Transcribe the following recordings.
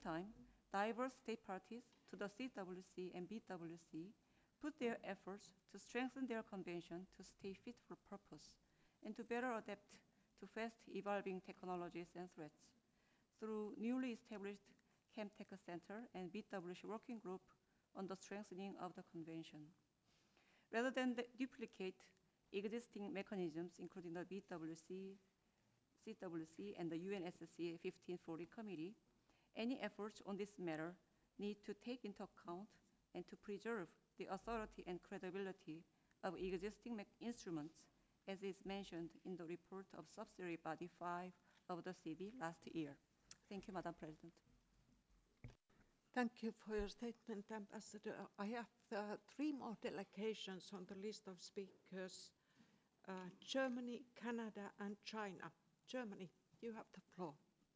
time, diverse state parties to the CWC and BWC put their efforts to strengthen their convention to stay fit for purpose and to better adapt to fast evolving technologies and threats. Through newly established ChemTech Center and BWC Working Group on the strengthening of the convention. Rather than duplicate existing mechanisms, including the BWC, CWC, and the UNSC 1540 Committee, any efforts on this matter need to take into account and to preserve the authority and credibility of existing instruments, as is mentioned in the report of Subsidiary Body 5 of the CB last year. Thank you, Madam President. Thank you for your statement, Ambassador. I have three more delegations on the list of speakers. Germany, Canada, and China. Germany, you have the floor.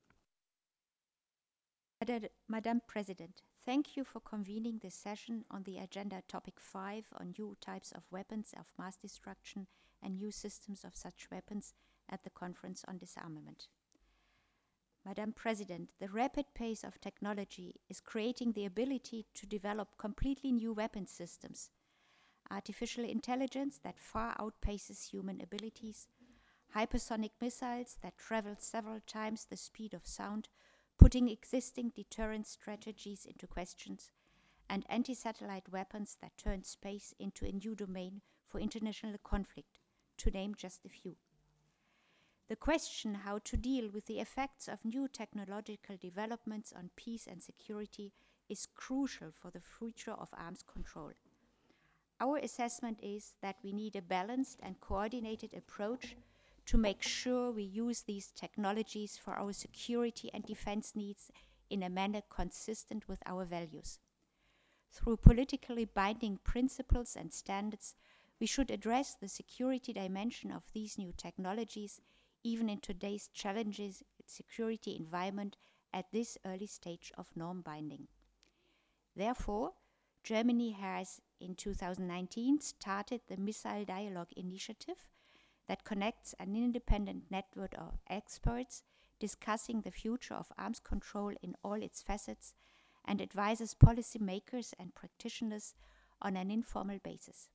Madam President, thank you for convening this session on the agenda topic 5 on new types of weapons of mass destruction and new systems of such weapons at the Conference on Disarmament. Madam President, the rapid pace of technology is creating the ability to develop completely new weapon systems, artificial intelligence that far outpaces human abilities, hypersonic missiles that travel several times the speed of sound, putting existing deterrence strategies into questions, and anti-satellite weapons that turn space into a new domain for international conflict, to name just a few. The question how to deal with the effects of new technological developments on peace and security is crucial for the future of arms control. Our assessment is that we need a balanced and coordinated approach to make sure we use these technologies for our security and defense needs in a manner consistent with our values. Through politically binding principles and standards, we should address the security dimension of these new technologies even in today's challenging security environment at this early stage of norm binding. Therefore, Germany has in 2019 started the Missile Dialogue Initiative that connects an independent network of experts discussing the future of arms control in all its facets and advises policymakers and practitioners on an informal basis.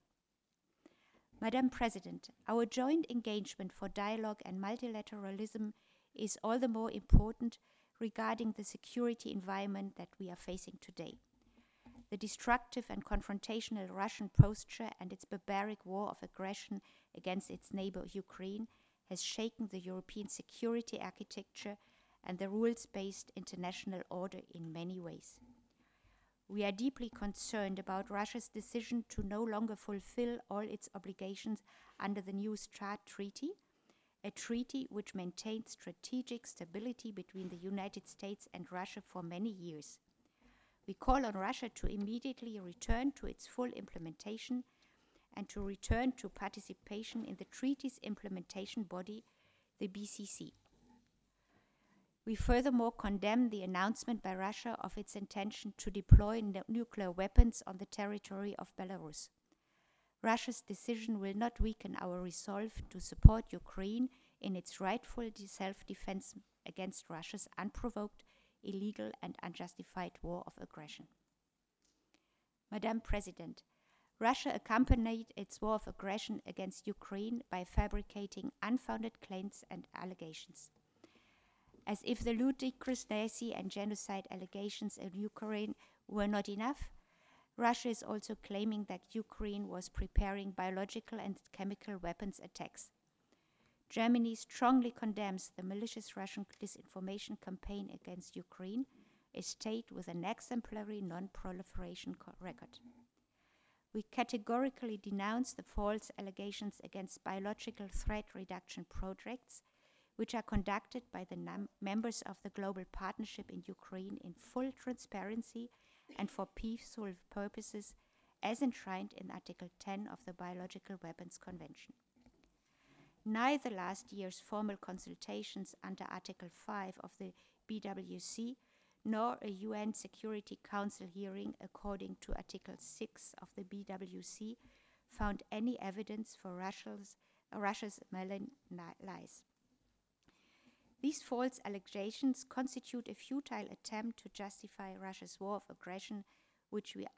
Madam President, our joint engagement for dialogue and multilateralism is all the more important regarding the security environment that we are facing today. The destructive and confrontational Russian posture and its barbaric war of aggression against its neighbor Ukraine has shaken the European security architecture and the rules-based international order in many ways. We are deeply concerned about Russia's decision to no longer fulfill all its obligations under the New START Treaty, a treaty which maintained strategic stability between the United States and Russia for many years. We call on Russia to immediately return to its full implementation and to return to participation in the treaty's implementation body, the BCC. We furthermore condemn the announcement by Russia of its intention to deploy nuclear weapons on the territory of Belarus. Russia's decision will not weaken our resolve to support Ukraine in its rightful self-defense against Russia's unprovoked, illegal and unjustified war of aggression. Madam President, Russia accompanied its war of aggression against Ukraine by fabricating unfounded claims and allegations. As if the ludicrous Nazi and genocide allegations in Ukraine were not enough, Russia is also claiming that Ukraine was preparing biological and chemical weapons attacks. Germany strongly condemns the malicious Russian disinformation campaign against Ukraine, a state with an exemplary non-proliferation record. We categorically denounce the false allegations against biological threat reduction projects, which are conducted by the members of the Global Partnership in Ukraine in full transparency and for peaceful purposes, as enshrined in Article 10 of the Biological Weapons Convention. Neither last year's formal consultations under Article 5 of the BWC nor a UN Security Council hearing according to Article 6 of the BWC found any evidence for Russia's malign lies. These false allegations constitute a futile attempt to justify Russia's war of aggression, which we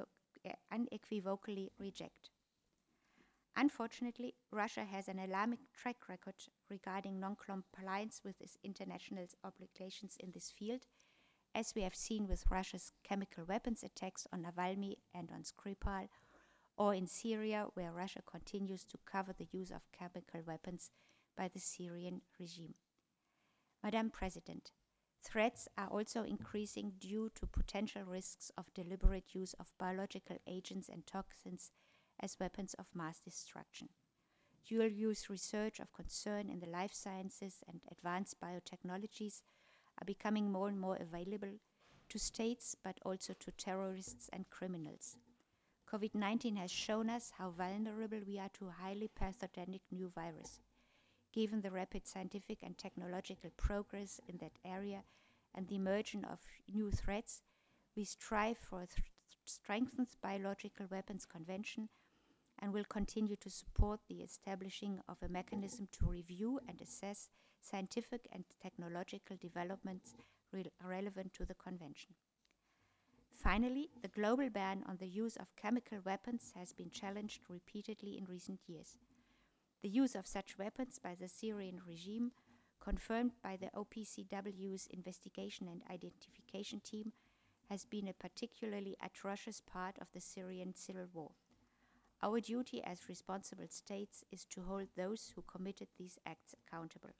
unequivocally reject. Unfortunately, Russia has an alarming track record regarding non-compliance with its international obligations in this field, as we have seen with Russia's chemical weapons attacks on Navalny and on Skripal, or in Syria, where Russia continues to cover the use of chemical weapons by the Syrian regime. Madam President, threats are also increasing due to potential risks of deliberate use of biological agents and toxins as weapons of mass destruction. Dual-use research of concern in the life sciences and advanced biotechnologies are becoming more and more available to states but also to terrorists and criminals. COVID-19 has shown us how vulnerable we are to a highly pathogenic new virus. Given the rapid scientific and technological progress in that area and the emergence of new threats, we strive for a strengthened biological weapons convention and will continue to support the establishing of a mechanism to review and assess scientific and technological developments relevant to the convention. Finally, the global ban on the use of chemical weapons has been challenged repeatedly in recent years. The use of such weapons by the Syrian regime, confirmed by the OPCW's investigation and identification team, has been a particularly atrocious part of the Syrian civil war. Our duty as responsible states is to hold those who committed these acts accountable.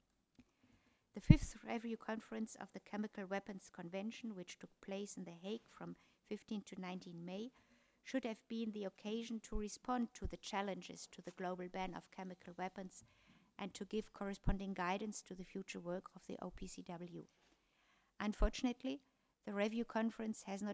The fifth review conference of the Chemical Weapons Convention, which took place in The Hague from 15 to 19 May, should have been the occasion to respond to the challenges to the global ban of chemical weapons and to give corresponding guidance to the future work of the OPCW. Unfortunately, the review conference has not